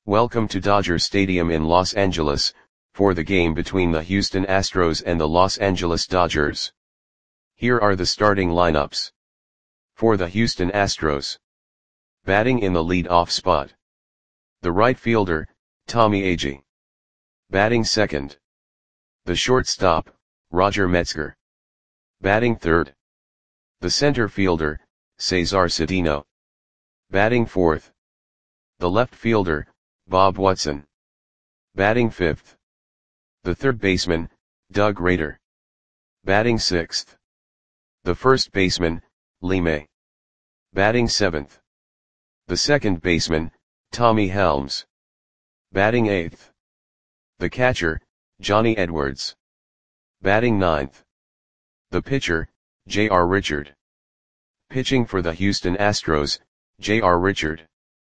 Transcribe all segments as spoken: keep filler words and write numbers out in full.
Welcome to Dodger Stadium in Los Angeles, for the game between the Houston Astros and the Los Angeles Dodgers. Here are the starting lineups. For the Houston Astros. Batting in the lead-off spot. The right fielder, Tommy Agee. Batting second. The shortstop, Roger Metzger. Batting third. The center fielder, Cesar Cedeno. Batting fourth. The left fielder, Bob Watson. Batting fifth. The third baseman, Doug Rader. Batting sixth. The first baseman, Lee May. Batting seventh. The second baseman, Tommy Helms. Batting eighth. The catcher, Johnny Edwards. Batting ninth. The pitcher, J R Richard. Pitching for the Houston Astros, J R Richard.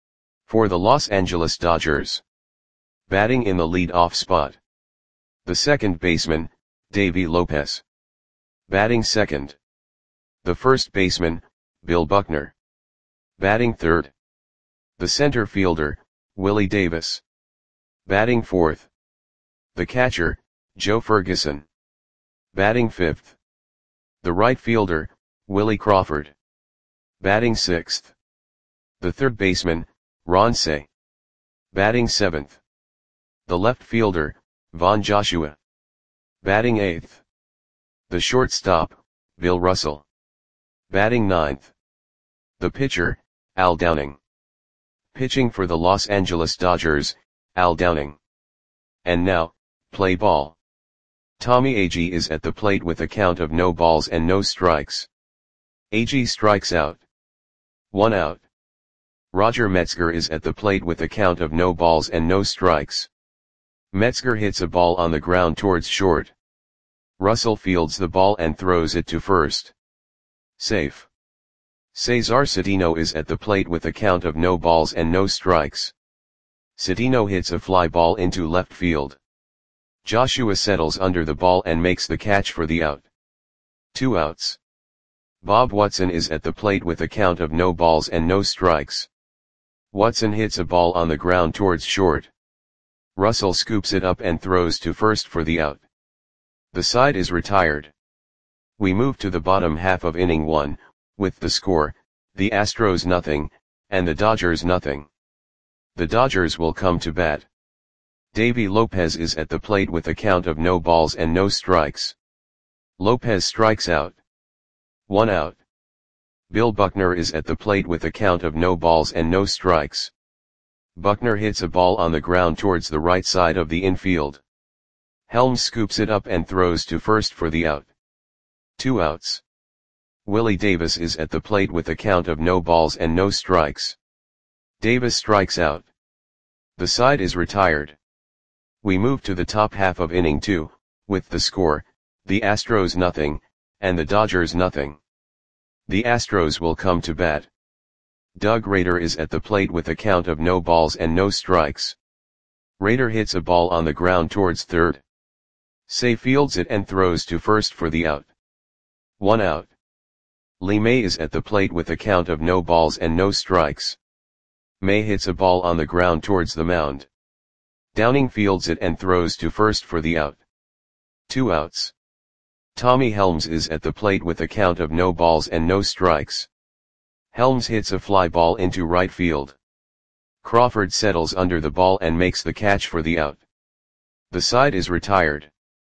For the Los Angeles Dodgers. Batting in the lead-off spot. The second baseman, Davey Lopez. Batting second. The first baseman, Bill Buckner. Batting third. The center fielder, Willie Davis. Batting fourth. The catcher, Joe Ferguson. Batting fifth. The right fielder, Willie Crawford. Batting sixth. The third baseman, Ron Cey. Batting seventh. The left fielder, Von Joshua. Batting eighth. The shortstop, Bill Russell. Batting ninth. The pitcher, Al Downing. Pitching for the Los Angeles Dodgers, Al Downing. And now, play ball. Tommy Agee is at the plate with a count of no balls and no strikes. Agee strikes out. One out. Roger Metzger is at the plate with a count of no balls and no strikes. Metzger hits a ball on the ground towards short. Russell fields the ball and throws it to first. Safe. Cesar Cedeno is at the plate with a count of no balls and no strikes. Cedeno hits a fly ball into left field. Joshua settles under the ball and makes the catch for the out. Two outs. Bob Watson is at the plate with a count of no balls and no strikes. Watson hits a ball on the ground towards short. Russell scoops it up and throws to first for the out. The side is retired. We move to the bottom half of inning one, with the score, the Astros nothing, and the Dodgers nothing. The Dodgers will come to bat. Davey Lopez is at the plate with a count of no balls and no strikes. Lopez strikes out. One out. Bill Buckner is at the plate with a count of no balls and no strikes. Buckner hits a ball on the ground towards the right side of the infield. Helms scoops it up and throws to first for the out. Two outs. Willie Davis is at the plate with a count of no balls and no strikes. Davis strikes out. The side is retired. We move to the top half of inning two, with the score, the Astros nothing, and the Dodgers nothing. The Astros will come to bat. Doug Rader is at the plate with a count of no balls and no strikes. Rader hits a ball on the ground towards third. Cey fields it and throws to first for the out. One out. Lee May is at the plate with a count of no balls and no strikes. May hits a ball on the ground towards the mound. Downing fields it and throws to first for the out. Two outs. Tommy Helms is at the plate with a count of no balls and no strikes. Helms hits a fly ball into right field. Crawford settles under the ball and makes the catch for the out. The side is retired.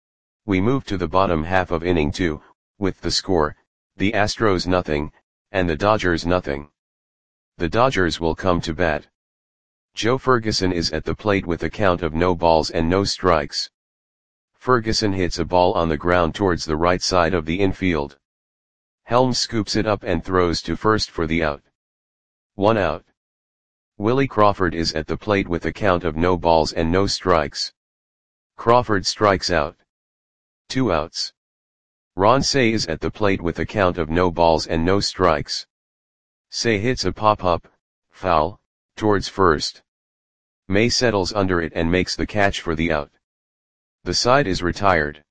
We move to the bottom half of inning two, with the score, the Astros nothing, and the Dodgers nothing. The Dodgers will come to bat. Joe Ferguson is at the plate with a count of no balls and no strikes. Ferguson hits a ball on the ground towards the right side of the infield. Helms scoops it up and throws to first for the out. One out. Willie Crawford is at the plate with a count of no balls and no strikes. Crawford strikes out. Two outs. Ron Cey is at the plate with a count of no balls and no strikes. Cey hits a pop-up, foul, towards first. May settles under it and makes the catch for the out. The side is retired.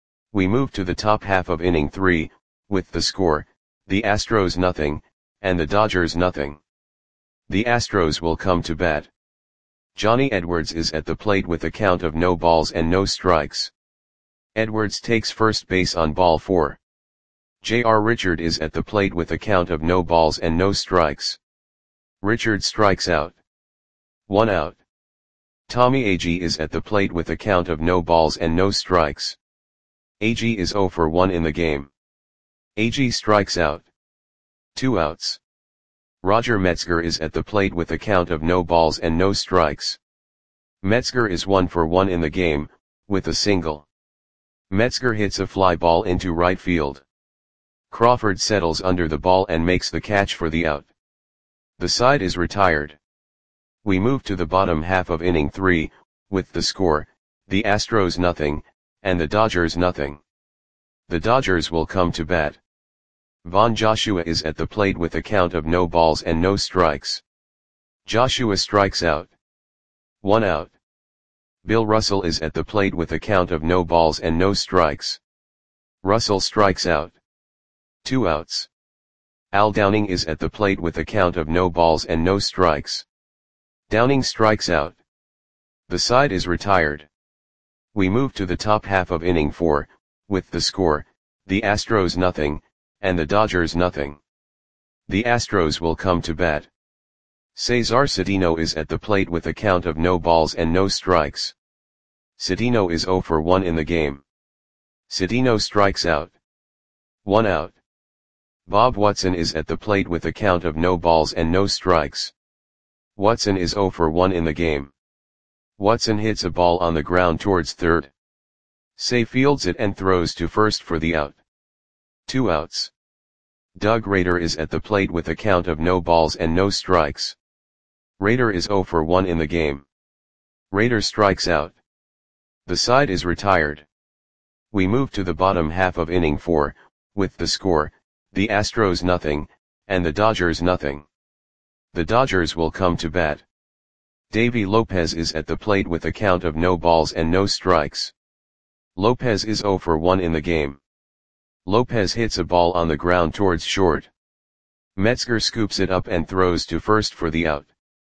We move to the top half of inning three, with the score, the Astros nothing, and the Dodgers nothing. The Astros will come to bat. Johnny Edwards is at the plate with a count of no balls and no strikes. Edwards takes first base on ball four. J R Richard is at the plate with a count of no balls and no strikes. Richard strikes out. One out. Tommy Agee is at the plate with a count of no balls and no strikes. Agee is zero for one in the game. Agee strikes out. Two outs. Roger Metzger is at the plate with a count of no balls and no strikes. Metzger is one for one in the game, with a single. Metzger hits a fly ball into right field. Crawford settles under the ball and makes the catch for the out. The side is retired. We move to the bottom half of inning three, with the score, the Astros nothing, and the Dodgers nothing. The Dodgers will come to bat. Von Joshua is at the plate with a count of no balls and no strikes. Joshua strikes out. One out. Bill Russell is at the plate with a count of no balls and no strikes. Russell strikes out. Two outs. Al Downing is at the plate with a count of no balls and no strikes. Downing strikes out. The side is retired. We move to the top half of inning four, with the score, the Astros nothing, and the Dodgers nothing. The Astros will come to bat. Cesar Cedeno is at the plate with a count of no balls and no strikes. Cedeno is zero for one in the game. Cedeno strikes out. One out. Bob Watson is at the plate with a count of no balls and no strikes. Watson is zero for one in the game. Watson hits a ball on the ground towards third. Say fields it and throws to first for the out. Two outs. Doug Rader is at the plate with a count of no balls and no strikes. Rader is zero for one in the game. Rader strikes out. The side is retired. We move to the bottom half of inning four, with the score, the Astros nothing, and the Dodgers nothing. The Dodgers will come to bat. Davy Lopez is at the plate with a count of no balls and no strikes. Lopez is zero for one in the game. Lopez hits a ball on the ground towards short. Metzger scoops it up and throws to first for the out.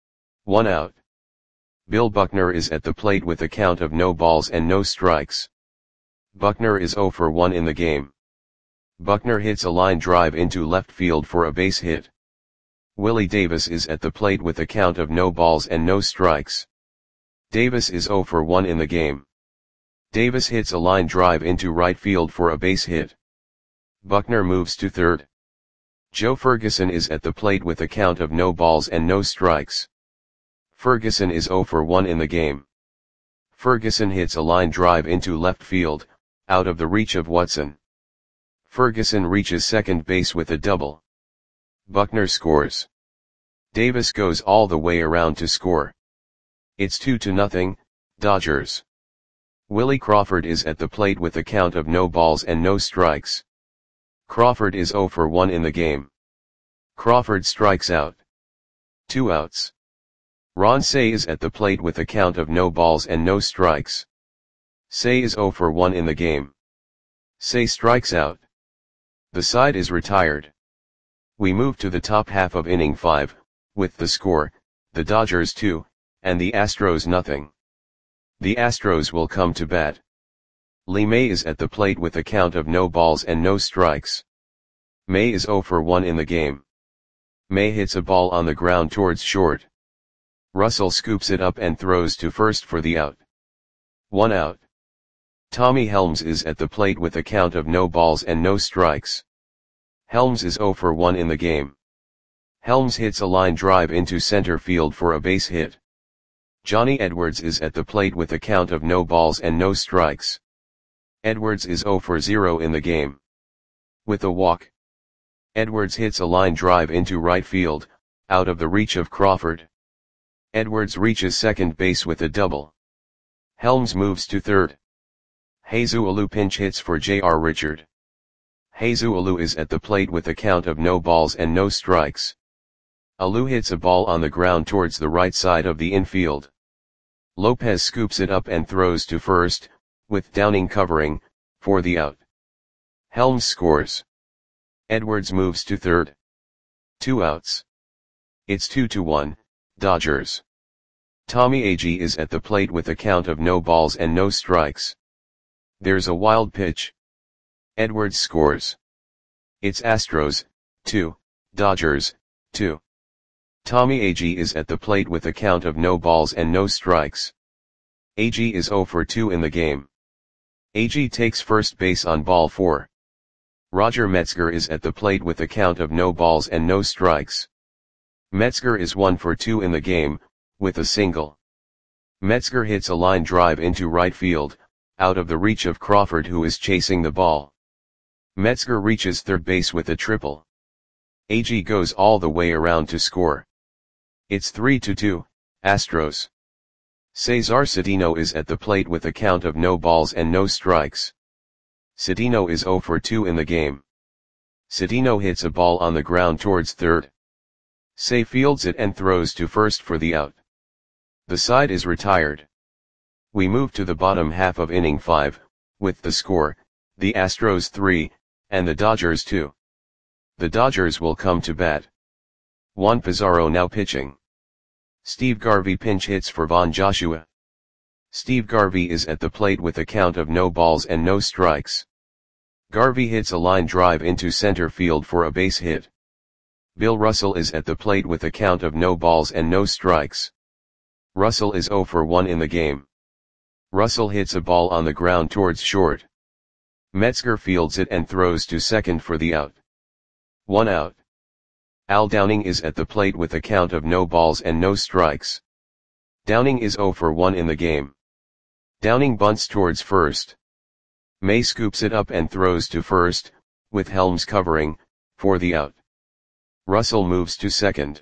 One out. Bill Buckner is at the plate with a count of no balls and no strikes. Buckner is zero for one in the game. Buckner hits a line drive into left field for a base hit. Willie Davis is at the plate with a count of no balls and no strikes. Davis is zero for one in the game. Davis hits a line drive into right field for a base hit. Buckner moves to third. Joe Ferguson is at the plate with a count of no balls and no strikes. Ferguson is zero for one in the game. Ferguson hits a line drive into left field, out of the reach of Watson. Ferguson reaches second base with a double. Buckner scores. Davis goes all the way around to score. It's two to nothing, Dodgers. Willie Crawford is at the plate with a count of no balls and no strikes. Crawford is zero for one in the game. Crawford strikes out. Two outs. Ron Cey is at the plate with a count of no balls and no strikes. Cey is zero for one in the game. Cey strikes out. The side is retired. We move to the top half of inning five, with the score, the Dodgers two, and the Astros nothing. The Astros will come to bat. Lee May is at the plate with a count of no balls and no strikes. May is zero for one in the game. May hits a ball on the ground towards short. Russell scoops it up and throws to first for the out. One out. Tommy Helms is at the plate with a count of no balls and no strikes. Helms is zero for one in the game. Helms hits a line drive into center field for a base hit. Johnny Edwards is at the plate with a count of no balls and no strikes. Edwards is zero for zero in the game. With a walk. Edwards hits a line drive into right field, out of the reach of Crawford. Edwards reaches second base with a double. Helms moves to third. Jesus Alou pinch hits for J R Richard. Jesus Alou is at the plate with a count of no balls and no strikes. Alou hits a ball on the ground towards the right side of the infield. Lopez scoops it up and throws to first, with Downing covering, for the out. Helms scores. Edwards moves to third. Two outs. It's two to one, Dodgers. Tommy Agee is at the plate with a count of no balls and no strikes. There's a wild pitch. Edwards scores. It's Astros, two, Dodgers, two. Tommy Agee is at the plate with a count of no balls and no strikes. Agee is oh for two in the game. Agee takes first base on ball four. Roger Metzger is at the plate with a count of no balls and no strikes. Metzger is one for two in the game, with a single. Metzger hits a line drive into right field, out of the reach of Crawford, who is chasing the ball. Metzger reaches third base with a triple. Agee goes all the way around to score. It's three to two, Astros. Cesar Cedeno is at the plate with a count of no balls and no strikes. Cedeno is oh for two in the game. Cedeno hits a ball on the ground towards third. Cey fields it and throws to first for the out. The side is retired. We move to the bottom half of inning five, with the score, the Astros three, and the Dodgers two. The Dodgers will come to bat. Juan Pizarro now pitching. Steve Garvey pinch hits for Von Joshua. Steve Garvey is at the plate with a count of no balls and no strikes. Garvey hits a line drive into center field for a base hit. Bill Russell is at the plate with a count of no balls and no strikes. Russell is oh for one in the game. Russell hits a ball on the ground towards short. Metzger fields it and throws to second for the out. One out. Al Downing is at the plate with a count of no balls and no strikes. Downing is oh for one in the game. Downing bunts towards first. May scoops it up and throws to first, with Helms covering, for the out. Russell moves to second.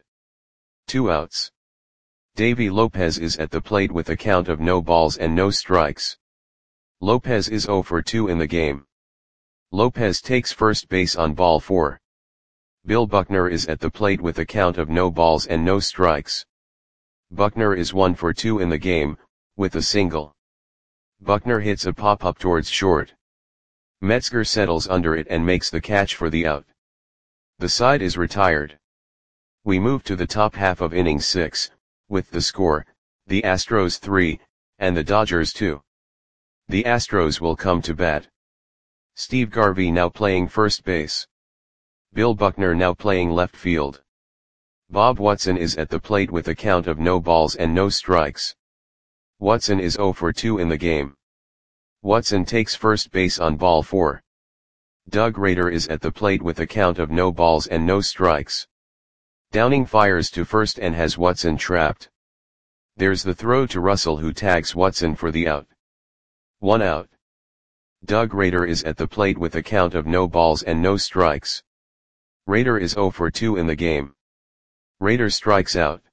Two outs. Davy Lopez is at the plate with a count of no balls and no strikes. Lopez is oh for two in the game. Lopez takes first base on ball four. Bill Buckner is at the plate with a count of no balls and no strikes. Buckner is one for two in the game, with a single. Buckner hits a pop-up towards short. Metzger settles under it and makes the catch for the out. The side is retired. We move to the top half of inning six, with the score, the Astros three, and the Dodgers two. The Astros will come to bat. Steve Garvey now playing first base. Bill Buckner now playing left field. Bob Watson is at the plate with a count of no balls and no strikes. Watson is oh for two in the game. Watson takes first base on ball four. Doug Rader is at the plate with a count of no balls and no strikes. Downing fires to first and has Watson trapped. There's the throw to Russell, who tags Watson for the out. One out. Doug Rader is at the plate with a count of no balls and no strikes. Rader is oh for two in the game. Rader strikes out.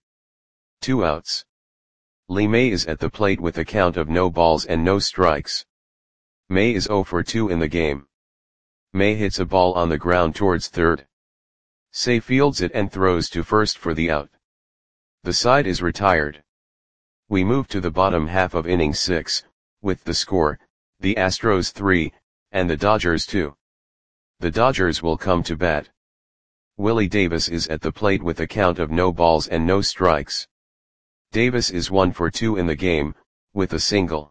Two outs. Lee May is at the plate with a count of no balls and no strikes. May is oh for two in the game. May hits a ball on the ground towards third. Cey fields it and throws to first for the out. The side is retired. We move to the bottom half of inning six, with the score, the Astros three, and the Dodgers two. The Dodgers will come to bat. Willie Davis is at the plate with a count of no balls and no strikes. Davis is one for two in the game, with a single.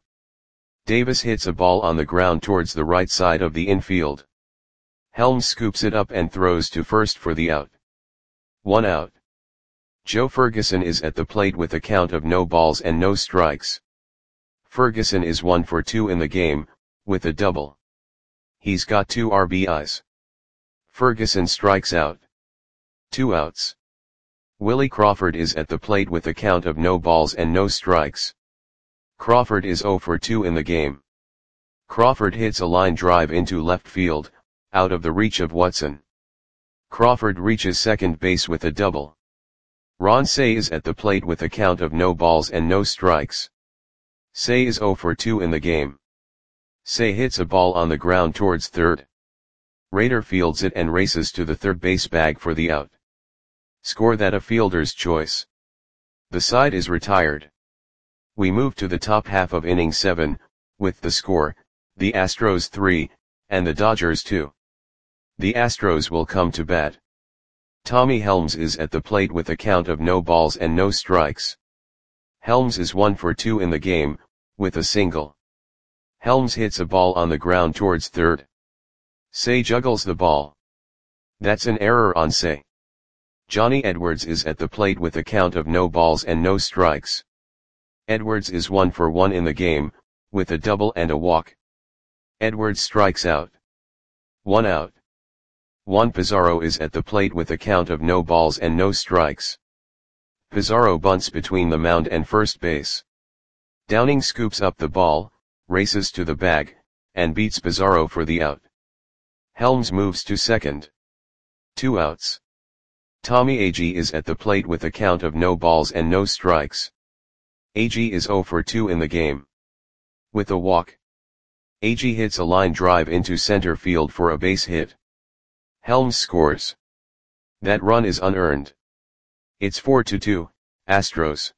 Davis hits a ball on the ground towards the right side of the infield. Helms scoops it up and throws to first for the out. One out. Joe Ferguson is at the plate with a count of no balls and no strikes. Ferguson is one for two in the game, with a double. He's got two R B Is. Ferguson strikes out. Two outs. Willie Crawford is at the plate with a count of no balls and no strikes. Crawford is oh for two in the game. Crawford hits a line drive into left field, out of the reach of Watson. Crawford reaches second base with a double. Ron Cey is at the plate with a count of no balls and no strikes. Cey is oh for two in the game. Cey hits a ball on the ground towards third. Rader fields it and races to the third base bag for the out. Score that a fielder's choice. The side is retired. We move to the top half of inning seven, with the score, the Astros three, and the Dodgers two. The Astros will come to bat. Tommy Helms is at the plate with a count of no balls and no strikes. Helms is one for two in the game, with a single. Helms hits a ball on the ground towards third. Say juggles the ball. That's an error on Say. Johnny Edwards is at the plate with a count of no balls and no strikes. Edwards is one for one in the game, with a double and a walk. Edwards strikes out. One out. Juan Pizarro is at the plate with a count of no balls and no strikes. Pizarro bunts between the mound and first base. Downing scoops up the ball, races to the bag, and beats Pizarro for the out. Helms moves to second. Two outs. Tommy Agee is at the plate with a count of no balls and no strikes. Agee is zero for two in the game. With a walk. Agee hits a line drive into center field for a base hit. Helms scores. That run is unearned. It's four to two, Astros.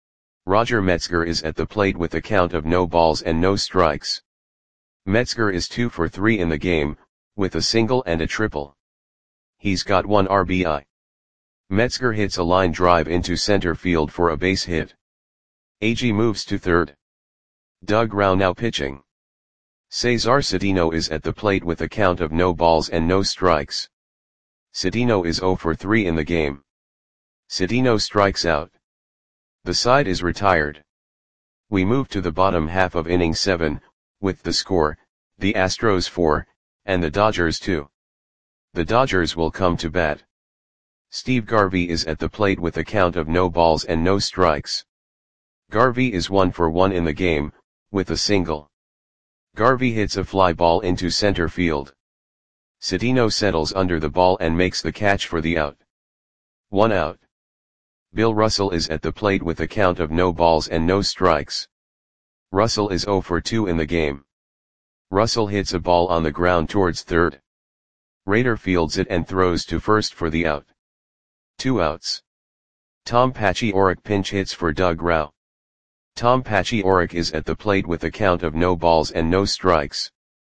Roger Metzger is at the plate with a count of no balls and no strikes. Metzger is two for three in the game, with a single and a triple. He's got one R B I. Metzger hits a line drive into center field for a base hit. Agee moves to third. Doug Rauch now pitching. Cesar Cedeno is at the plate with a count of no balls and no strikes. Cedeno is zero for three in the game. Cedeno strikes out. The side is retired. We move to the bottom half of inning seven, with the score, the Astros four, and the Dodgers two. The Dodgers will come to bat. Steve Garvey is at the plate with a count of no balls and no strikes. Garvey is one for one in the game, with a single. Garvey hits a fly ball into center field. Cedeno settles under the ball and makes the catch for the out. One out. Bill Russell is at the plate with a count of no balls and no strikes. Russell is zero for two in the game. Russell hits a ball on the ground towards third. Rader fields it and throws to first for the out. Two outs. Tom Paciorek pinch hits for Doug Rauch. Tom Paciorek is at the plate with a count of no balls and no strikes.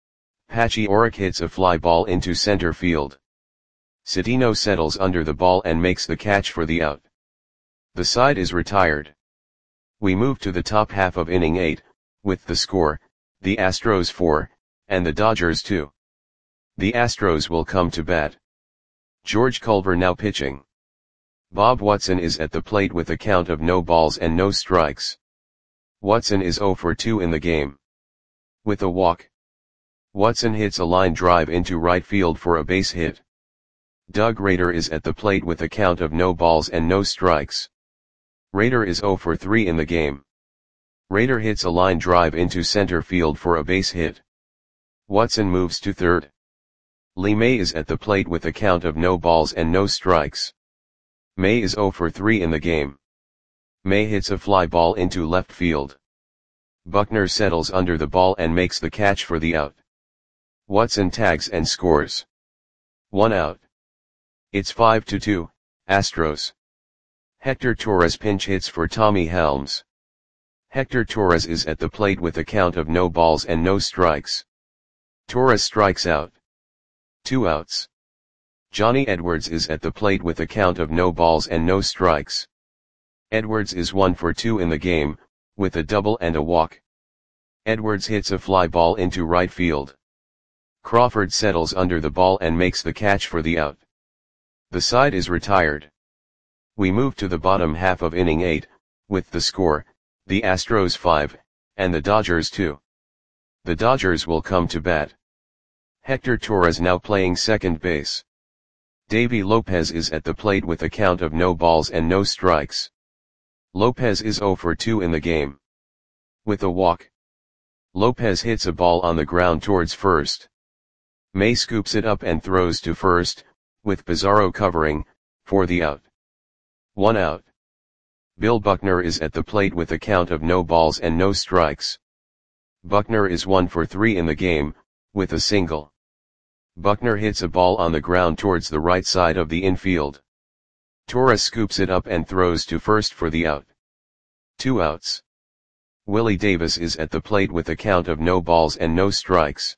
Paciorek hits a fly ball into center field. Cedeno settles under the ball and makes the catch for the out. The side is retired. We move to the top half of inning eight, with the score, the Astros four, and the Dodgers two. The Astros will come to bat. George Culver now pitching. Bob Watson is at the plate with a count of no balls and no strikes. Watson is zero for two in the game. With a walk. Watson hits a line drive into right field for a base hit. Doug Rader is at the plate with a count of no balls and no strikes. Rader is zero for three in the game. Rader hits a line drive into center field for a base hit. Watson moves to third. Lee May is at the plate with a count of no balls and no strikes. May is zero for three in the game. May hits a fly ball into left field. Buckner settles under the ball and makes the catch for the out. Watson tags and scores. One out. It's five to two, Astros. Hector Torres pinch hits for Tommy Helms. Hector Torres is at the plate with a count of no balls and no strikes. Torres strikes out. Two outs. Johnny Edwards is at the plate with a count of no balls and no strikes. Edwards is one for two in the game, with a double and a walk. Edwards hits a fly ball into right field. Crawford settles under the ball and makes the catch for the out. The side is retired. We move to the bottom half of inning eight, with the score, the Astros five, and the Dodgers two. The Dodgers will come to bat. Hector Torres now playing second base. Davy Lopez is at the plate with a count of no balls and no strikes. Lopez is zero for two in the game. With a walk. Lopez hits a ball on the ground towards first. May scoops it up and throws to first, with Pizarro covering, for the out. One out. Bill Buckner is at the plate with a count of no balls and no strikes. Buckner is one for three in the game, with a single. Buckner hits a ball on the ground towards the right side of the infield. Torres scoops it up and throws to first for the out. Two outs. Willie Davis is at the plate with a count of no balls and no strikes.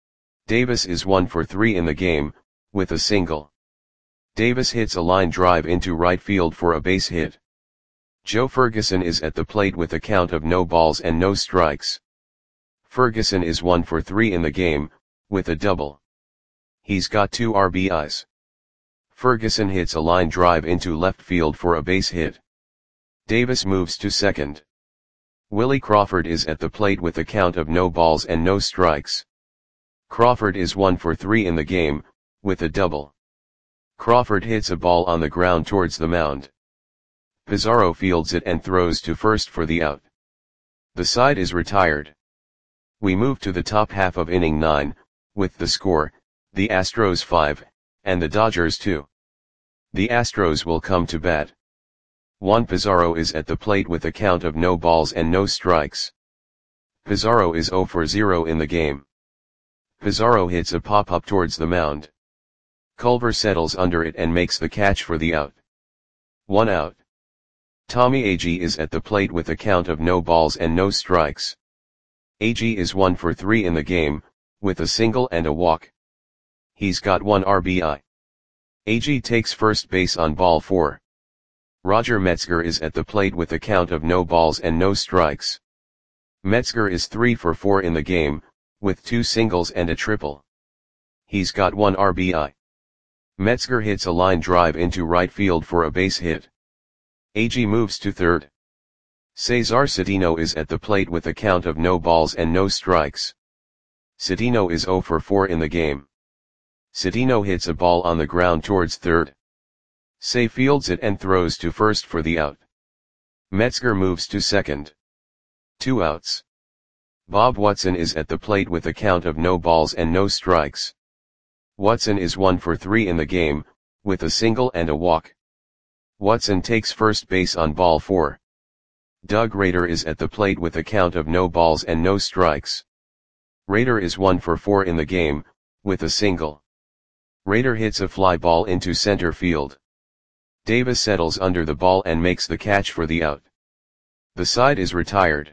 Davis is one for three in the game, with a single. Davis hits a line drive into right field for a base hit. Joe Ferguson is at the plate with a count of no balls and no strikes. Ferguson is one for three in the game, with a double. He's got two R B Is. Ferguson hits a line drive into left field for a base hit. Davis moves to second. Willie Crawford is at the plate with a count of no balls and no strikes. Crawford is one for three in the game, with a double. Crawford hits a ball on the ground towards the mound. Pizarro fields it and throws to first for the out. The side is retired. We move to the top half of inning nine, with the score, the Astros five, and the Dodgers two. The Astros will come to bat. Juan Pizarro is at the plate with a count of no balls and no strikes. Pizarro is zero for zero in the game. Pizarro hits a pop-up towards the mound. Culver settles under it and makes the catch for the out. One out. Tommy Agee is at the plate with a count of no balls and no strikes. Agee is one for three in the game, with a single and a walk. He's got one R B I. Agee takes first base on ball four. Roger Metzger is at the plate with a count of no balls and no strikes. Metzger is three for four in the game, with two singles and a triple. He's got one R B I. Metzger hits a line drive into right field for a base hit. Agee moves to third. Cesar Cedeno is at the plate with a count of no balls and no strikes. Cedeno is zero for four in the game. Cedeno hits a ball on the ground towards third. Cey fields it and throws to first for the out. Metzger moves to second. Two outs. Bob Watson is at the plate with a count of no balls and no strikes. Watson is one for three in the game, with a single and a walk. Watson takes first base on ball four. Doug Rader is at the plate with a count of no balls and no strikes. Rader is one for four in the game, with a single. Rader hits a fly ball into center field. Davis settles under the ball and makes the catch for the out. The side is retired.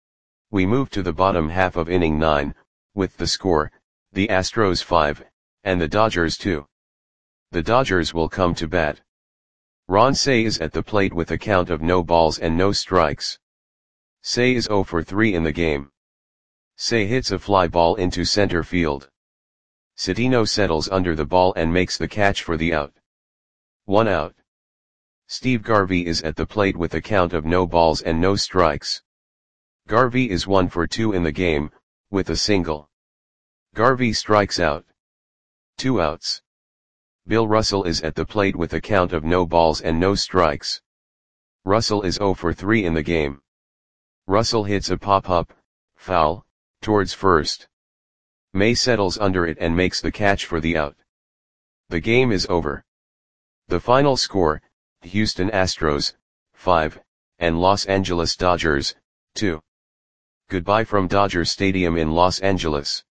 We move to the bottom half of inning nine, with the score, the Astros five, and the Dodgers two. The Dodgers will come to bat. Ron Cey is at the plate with a count of no balls and no strikes. Cey is zero for three in the game. Cey hits a fly ball into center field. Cedeno settles under the ball and makes the catch for the out. One out. Steve Garvey is at the plate with a count of no balls and no strikes. Garvey is one for two in the game, with a single. Garvey strikes out. Two outs. Bill Russell is at the plate with a count of no balls and no strikes. Russell is zero for three in the game. Russell hits a pop-up, foul, towards first. May settles under it and makes the catch for the out. The game is over. The final score, Houston Astros, five, and Los Angeles Dodgers, two. Goodbye from Dodger Stadium in Los Angeles.